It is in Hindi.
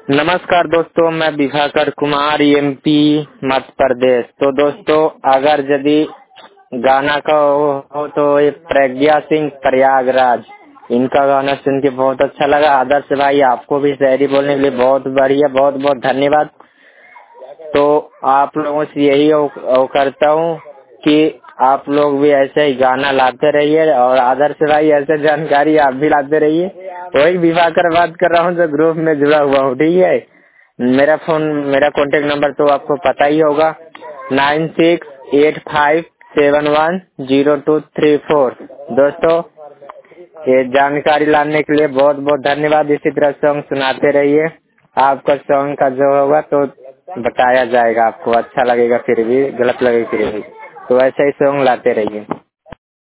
नमस्कार दोस्तों, मैं विभाकर कुमार एमपी मध्य प्रदेश। तो दोस्तों, अगर यदि गाना का हो तो ये प्रज्ञा सिंह प्रयागराज, इनका गाना सुन के बहुत अच्छा लगा। आदर्श भाई, आपको भी शायरी बोलने के लिए बहुत बढ़िया, बहुत बहुत धन्यवाद। तो आप लोगों से यही करता हूँ कि आप लोग भी ऐसे ही गाना लाते रहिए और आदर्श भाई ऐसे जानकारी आप भी लाते रहिए। वही विभाकर बात कर रहा हूँ जो ग्रुप में जुड़ा हुआ हूँ, ठीक है। मेरा कॉन्टेक्ट नंबर तो आपको पता ही होगा, 9685710234। दोस्तों, ये जानकारी लाने के लिए बहुत बहुत धन्यवाद। इसी तरह सॉन्ग सुनाते रहिए। आपका सॉन्ग का जो होगा तो बताया जाएगा, आपको अच्छा लगेगा फिर भी, गलत लगेगा फिर भी, तो ऐसे ही सॉन्ग लाते रहिए।